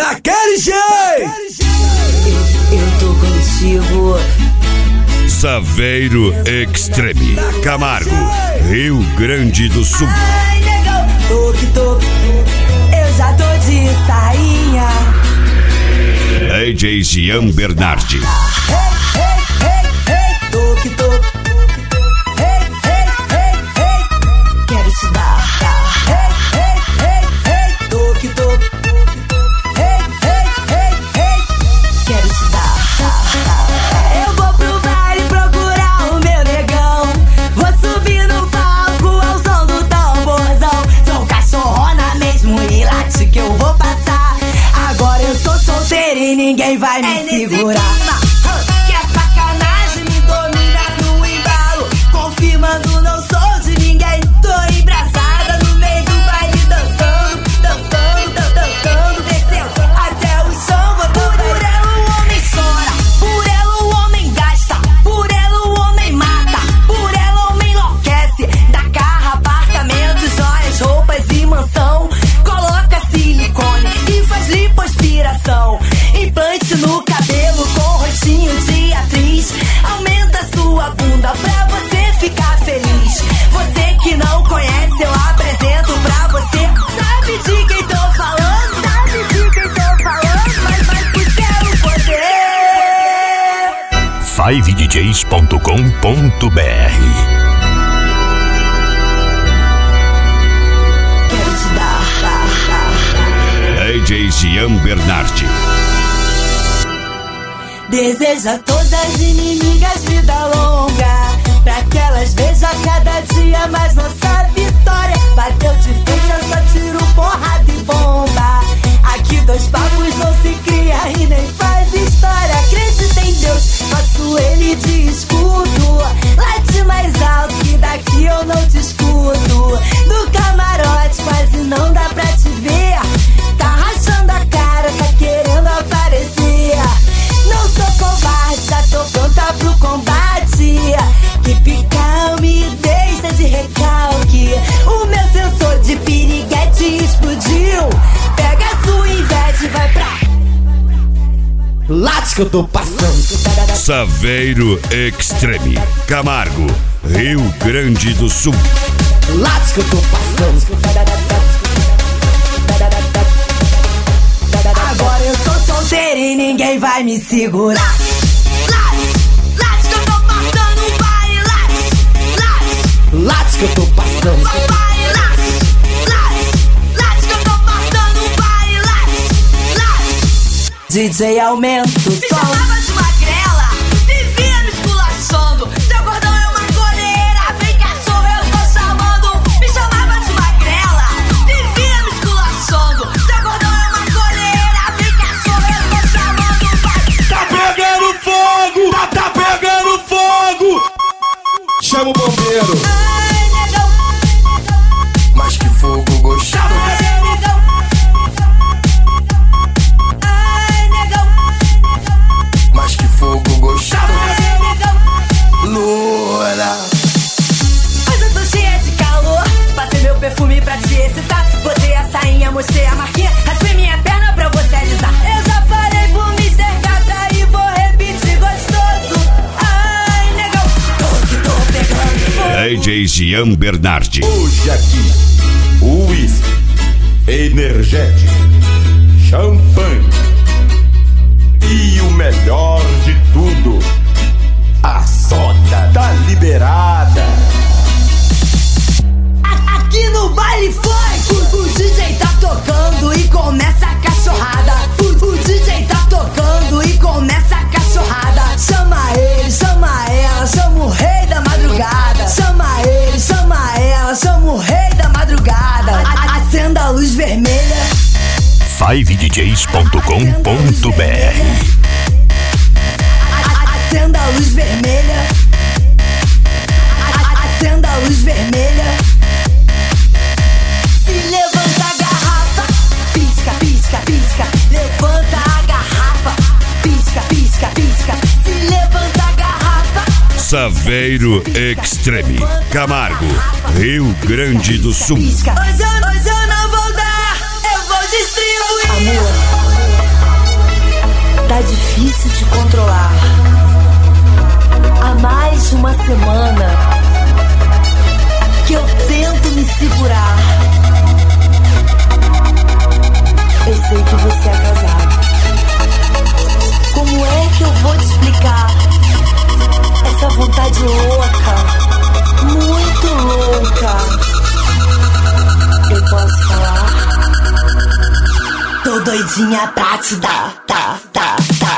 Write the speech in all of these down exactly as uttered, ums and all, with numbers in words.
daquele jeito. Eu, eu tô contigo. Saveiro Extreme, Camargo, Rio Grande do Sul. Ai, negão, toque, toque, eu já tô de sainha. D J Gian Bernardi. Hey, hey, hey, hey, toque, toque. Hey, hey, hey, hey, quero te dar. Hey, hey, hey, hey, toque, toque. Hey, hey, hey, hey, quero te dar. Eu vou pro baile procurar o meu negão. Vou subir no palco ao som do tamborzão. Sou cachorrona mesmo e late que eu vou passar. Agora eu sou solteira e ninguém vai me é segurar. Que a sacanagem me domina no embalo. Confirmando, não sou de ninguém. Tô embraçada no meio do baile, dançando, dançando, dan- dançando, descendo até o chão. Vou por, por ela o homem chora, por ela o homem gasta, por ela o homem mata, por ela o homem enlouquece. Da carro, apartamento, joias, roupas e mansão. Coloca silicone e faz lipoaspiração. Implante no cabelo com rostinho de atriz. Aumenta sua bunda pra você ficar feliz. Você que não conhece, eu apresento pra você. Sabe de quem tô falando? Sabe de quem tô falando? Mas vai que quero poder. five d js ponto com ponto b r. Quero te dar. D J Gian Bernardi. Deseja todas inimigas vida longa, pra que elas vejam cada dia mais nossa vitória. Bateu de frente, eu só tiro porrada e bomba. Aqui dois papos não se cria e nem faz história. Acredita em Deus, faço ele de escudo. Late mais alto que daqui eu não te escuto. Do camarote quase não dá pra te ver. Tá rachando a cara, tá querendo aparecer. Não sou covarde, já tô pronta pro combate. Keep calm, me deixa de recalque. O meu sensor de piriguete explodiu. Pega a sua inveja e vai pra Late que eu tô passando. Saveiro Extreme, Camargo, Rio Grande do Sul. Late que eu tô passando. Agora eu sou solteira e ninguém vai me segurar. Late, late que eu tô passando, vai, late, late. Late que eu tô passando. Vai, late, late, late que eu tô passando, vai, late, late. D J aumenta o Me som. chamava de magrela, vivia me esculachando. Seu gordão é uma coleira, vem cachorro, eu tô chamando. Me chamava de magrela, vivia me esculachando. Seu gordão é uma coleira, vem cachorro, eu tô chamando. Vai. Tá pegando fogo! Tá, tá pegando fogo! Chama o bombeiro. Ai, negão, Mas que fogo gostoso. ai, negão. Ai, negão, Mas que fogo gostoso. ai, negão. Loura. Mas eu tô cheia de calor, passei meu perfume pra te excitar. Botei a sainha, mostrei a marquinha, raspei minha perna pra você alisar. Eu já falei pro mister Gata e vou repetir gostoso. Ai, negão, tô que tô pegando fogo. D J Gian Bernardi. Hoje aqui, uísque, energético, champanhe e o melhor de tudo, a soda tá liberada. A- Aqui no baile foi. O, o D J tá tocando e começa a cachorrada. O, o D J tá tocando e começa a cachorrada. Chama ele, chama ela, chama o rei da madrugada. Chama ele, chama ela, chama o rei da madrugada. A- a- Acenda a luz vermelha. five d js ponto com ponto b r. A- a- Acenda a luz vermelha. A- a- Acenda a luz vermelha. Se levanta a garrafa, pisca, pisca, pisca. Levanta a garrafa, pisca, pisca, pisca. Se levanta a garrafa. Saveiro Extreme, Camargo, Rio Grande do Sul. Pisca. Hoje eu, hoje eu não vou dar, eu vou distribuir. Amor, Faz uma semana que eu tento me segurar. Eu sei que você é casado. Como é que eu vou te explicar essa vontade louca, muito louca? Eu posso falar? Tô doidinha pra te dar, tá, tá, tá.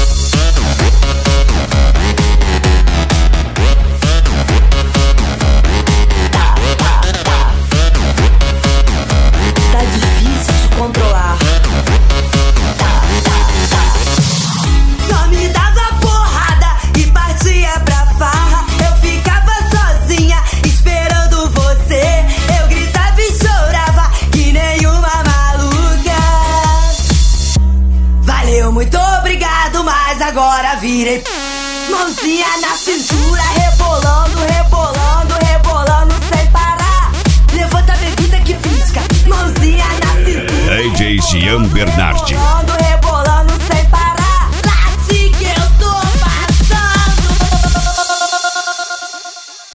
Controlar. Tá, tá, tá. Só me dava porrada e partia pra farra. Eu ficava sozinha esperando você. Eu gritava e chorava que nem uma maluca. Valeu, muito obrigado, mas agora virei mãozinha na cintura, rebolando, rebolando, rebolando sem parar. Levanta a bebida que pisca, mãozinha na cintura. D J Jean Bernardi.